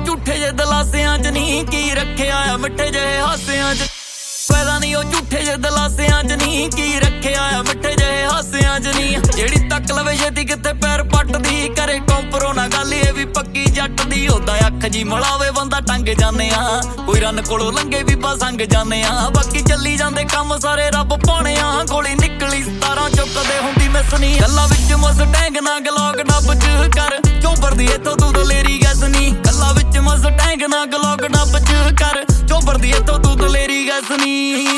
ਝੂਠੇ ਜੇ ਦਲਾਸਿਆਂ 'ਚ ਨਹੀਂ ਕੀ ਰੱਖਿਆ ਆ ਮਿੱਠੇ ਜਿਹੇ ਹਾਸਿਆਂ 'ਚ ਫਾਇਦਾ ਨਹੀਂ ਉਹ ਝੂਠੇ ਜੇ ਦਲਾਸਿਆਂ 'ਚ ਨਹੀਂ ਕੀ ਰੱਖਿਆ ਆ ਮਿੱਠੇ ਜਿਹੇ ਹਾਸਿਆਂ 'ਚ ਨਹੀਂ ਜਿਹੜੀ ਤੱਕ ਲਵੇ ਛੇਤੀ ਕਿਤੇ ਪੈਰ ਪੱਟਦੀ ਕਰੇ ਕੰਪਰੋ ਨਾ ਗੱਲ ਇਹ ਵੀ ਪੱਕੀ ਜੱਟ ਦੀ ਹੁੰਦਾ ਅੱਖ ਜੀ ਮਲਾਵੇ ਬੰਦਾ ਟੰਗ ਜਾਂਦੇ ਆ ਕੋਈ ਰੰਨ ਕੋਲੋਂ ਲੰਘੇ ਵੀ ਸੰਗ ਜਾਂਦੇ ਆ ਬਾਕੀ ਚੱਲੀ ਜਾਂਦੇ ਕੰਮ ਸਾਰੇ ਰੱਬ ਪਾਉਣੇ ਆ ਗੋਲੀ ਨਿਕਲੀ 17 ਚੁੱਕਦੇ ਹੁੰਦੀ ਮਿਸ ਨਹੀਂ ਗੱਲਾਂ ਵਿੱਚ ਮਸਟੈਂਗ ਨਾ ਗਲੋਕ ਡੱਬ 'ਚ ਕਰ ਚੋਬਰ ਦੀ ਇੱਥੋਂ ਤੂੰ ਦਲੇਰੀ ਗੈਸ ਨਹੀਂ ਗੱਲਾਂ ਵਿੱਚ ਮਸਟੈਂਗ ਨਾ ਗਲੋਕ ਡੱਬ 'ਚ ਕਰ ਚੋਬਰ ਦੀ ਇੱਥੋਂ ਤੂੰ ਦਲੇਰੀ ਗੈਸ ਨਹੀਂ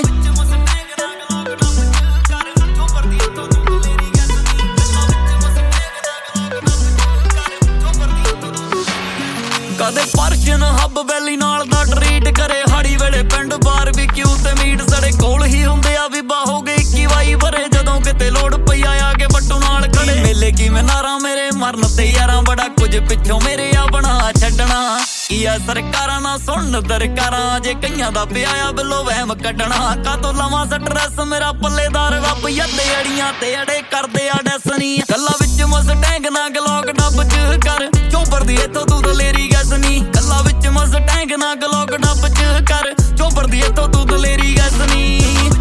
ਕਦੇ ਪਰਸ਼ਨ ਹੱਬ ਵੈਲੀ ਨਾਲ ਦਾ ਟਰੀਟ ਕਰੇ ਹਾੜੀ ਵੇਲੇ ਪਿੰਡ ਬਾਰਬੀਕਿਊ ਤੇ ਮੀਟ ਸੜੇ ਕੋਲ ਹੀ ਹੁੰਦੇ ਆ ਬੀਬਾ ਹੋ ਗਏ 21 ਵਰੇ ਜਦੋਂ ਕਿਤੇ ਲੋੜ ਪਈ ਆ ਕੇ ਬੱਟੂ ਨਾਲ ਖੜੇ ਮੇਲੇ ਕਿਵੇਂ ਨਾਰਾਂ ਮੇਰੇ ਮਰਨ ਤੇ ਯਾਰਾਂ ਬੜਾ ਕੁਝ ਪਿੱਛੋਂ ਮੇਰੇ ਆ ਬਣਾ ਛੱਡਣਾ ਕੀ ਆ ਸਰਕਾਰਾਂ ਨਾ ਸੁਣਨ ਦਰਕਾਰਾਂ ਜੇ ਕਈਆਂ ਦਾ ਪਿਆ ਆ ਬਿੱਲੋ ਵਹਿਮ ਕੱਢਣਾ ਕਾਤੋਂ ਲਵਾਂ ਸਟ੍ਰੈਸ ਮੇਰਾ ਪੱਲੇਦਾਰ ਰੱਬ ਯੱਦੇ ਅੜੀਆਂ ਤੇ ਅੜੇ ਕਰਦੇ ਆ ਡੈਸਨੀ ਗੱਲਾਂ ਵਿੱਚ ਮਸਟੈਂਗ ਨਾ ਗਲੋਕ ਡੱਬ 'ਚ ਕਰ ਚੋਬਰ ਦੀ ਇੱਥੋਂ ਤੂੰ ਦਲੇਰੀ ਗੈਸ ਨਹੀਂ ਗੱਲਾਂ ਵਿੱਚ ਮਸਟੈਂਗ ਨਾ ਗਲੋਕ ਡੱਬ 'ਚ ਕਰ ਚੋਬਰ ਦੀ ਇੱਥੋਂ ਤੂੰ ਦਲੇਰੀ ਗੈਸ ਨਹੀਂ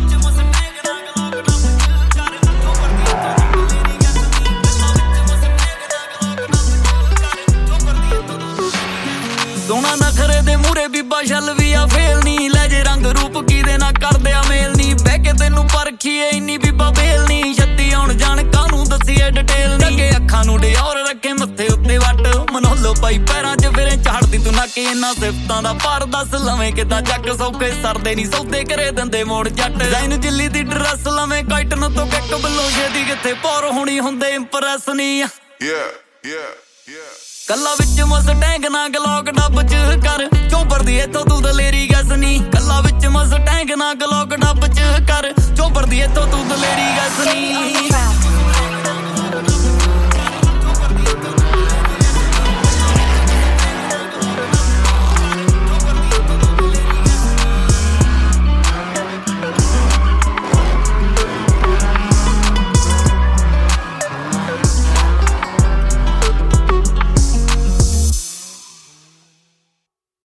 ਸੋਹਣਾ ਨਖਰੇ ਦੇ ਮੂਰੇ ਬੀਬਾ ਛੱਲ ਵੀ ਆ ਫੇਲ ਨਹੀਂ ਲੈ ਜੇ ਰੰਗ ਰੂਪ ਕੀਦੇ ਨਾ ਕਰਦੇ ਆ ਮੇਲ ਨਹੀਂ ਬਹਿ ਕੇ ਤੈਨੂੰ ਪਰਖੀਏ ਇੰਨੀ ਬੀਬਾ ਬੇਲ ਨਹੀਂ ਛੱਤੀ ਆਉਣ ਜਾਣ ਕਾਹਨੂੰ ਦੱਸੀਏ ਡਿਟੇਲ ਨਹੀਂ ਅੱਗੇ ਅੱਖਾਂ ਨੂੰ ਡਿਓਰ ਰੱਖੇ ਮੱਥੇ ਉੱਤੇ ਵੱਟ ਮਨੋਲੋ ਪਾਈ ਪੈਰਾਂ 'ਚ ਫਿਰੇ ਝਾੜਦੀ ਤੂੰ ਨਾ ਕਿ ਇਹਨਾਂ ਸਿਫਤਾਂ ਦਾ ਪਰ ਦੱਸ ਲਵੇਂ ਕਿਦਾਂ ਚੱਕ ਸੌਖੇ ਸਰਦੇ ਨਹੀਂ ਸੌਦੇ ਕਰੇ ਦਿੰਦੇ ਮੋੜ ਜੱਟ ਡਿਜ਼ਾਈਨ ਦਿੱਲੀ ਦੀ ਡਰੈਸ ਲਵੇਂ ਕਾਈਟਨ ਤੋਂ ਕਿੱਕ ਬੱਲੋ ਛੇਦੀ ਕਿੱਥੇ ਪੌਰ ਹੋਣੀ ਹੁੰਦੇ ਇੰਪ੍ਰੈਸ ਨਹੀਂ ਕੱਲਾ ਵਿੱਚ ਮਸਟੈਂਗ ਨਾ ਗਲੋਕ ਡੱਬ 'ਚ ਕਰ ਚੋਬਰ ਦੀ ਇੱਥੋਂ ਤੂੰ ਦਲੇਰੀ ਗੈਸ ਨਹੀਂ ਕੱਲਾ ਵਿੱਚ ਮਸਟੈਂਗ ਨਾ ਗਲੋਕ ਡੱਬ 'ਚ ਕਰ ਚੋਬਰ ਦੀ ਇੱਥੋਂ ਤੂੰ ਦਲੇਰੀ ਗੈਸ ਨਹੀਂ